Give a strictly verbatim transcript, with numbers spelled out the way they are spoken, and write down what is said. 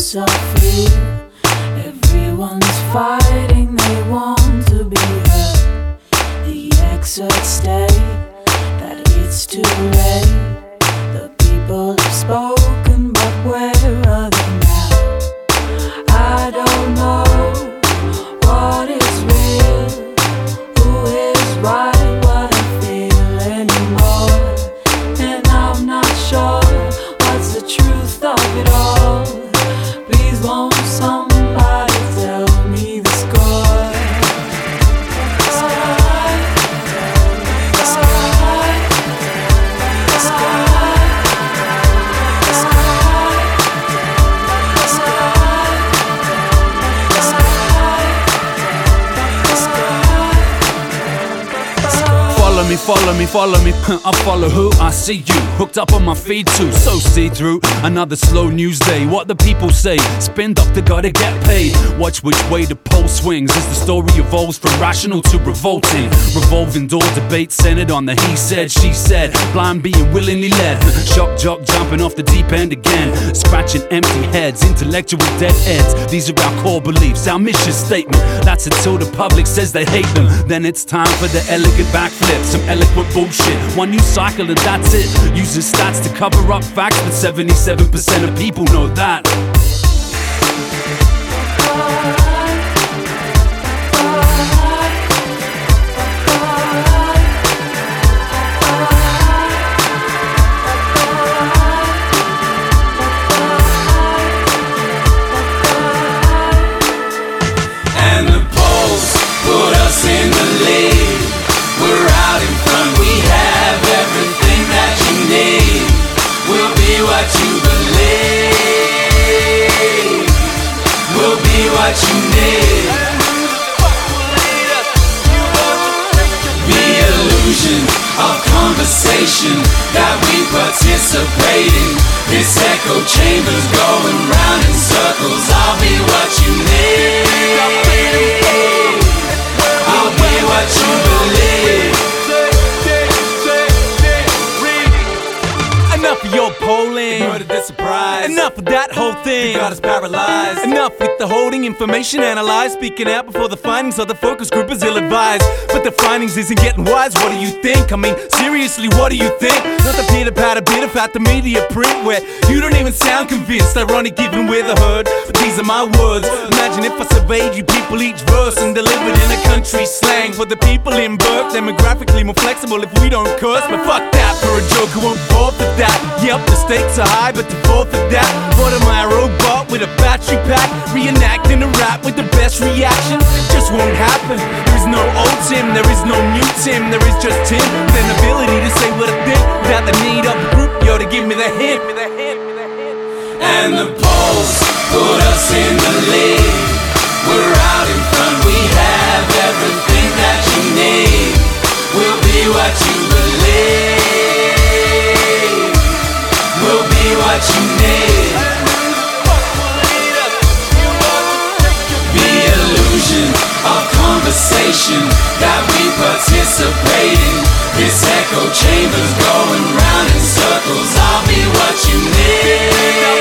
voice of fear. Everyone's fighting, they want to be heard. The excerpts state that it's too late. The people have spoken, but where are they now? I don't know what is real, who is right, what I feel anymore. And I'm not sure what's the truth of it all. Please won't somebody tell me the score? The sky, the sky, the sky, the sky, the sky, the sky, the sky. Follow me, follow me, follow me. I follow who? I see you. Hooked up on my feed too. So see-through. Another slow news day. What the people say. Spin doctor gotta get paid. Watch which way the pole swings as the story evolves from rational to revolting. Revolving door debate centered on the he said, she said. Blind being willingly led. Shock jock jumping off the deep end again. Scratching empty heads. Intellectual dead ends. These are our core beliefs. Our mission statement. That's until the public says they hate them. Then it's time for the elegant backflip. Some eloquent bullshit. One new cycle and that's it. Using stats to cover up facts, but seventy-seven percent of people know that. And the polls put us in the lead. We're out in front, we have everything that you need. We'll be what you believe. We'll be what you need. The illusion of conversation that we participate in. This echo chamber's going round in circles. I'll be what you need. I'll be what you believe. Enough of your polling. Ignored the surprise. Enough of that whole thing. You got us paralyzed. Enough with the holding, information analyzed. Speaking out before the findings of the focus group is ill-advised. But the findings isn't getting wise. What do you think? I mean, seriously, what do you think? Not the pitter-patter bit about the media print where you don't even sound convinced. Ironic given we're the herd, but these are my words. Imagine if I surveyed you people each verse and delivered in a country slang. For the people in Burke, demographically more flexible if we don't curse. But fuck that, for a joke who won't fall for that. Yep, the stakes are high, but to fall for that. What am I, a robot with a battery pack? Reenacting a rap with the best reaction? Just won't happen. There is no old Tim, there is no new Tim. There is just Tim with an ability to say what I think without the need of a group, yo, to give me the hint. And the polls put us in the lead. We're out in front, we have everything that you need. We'll be what you believe. We'll be what you need. The illusion of conversation that we participate in. This echo chamber's going round in circles. I'll be what you need.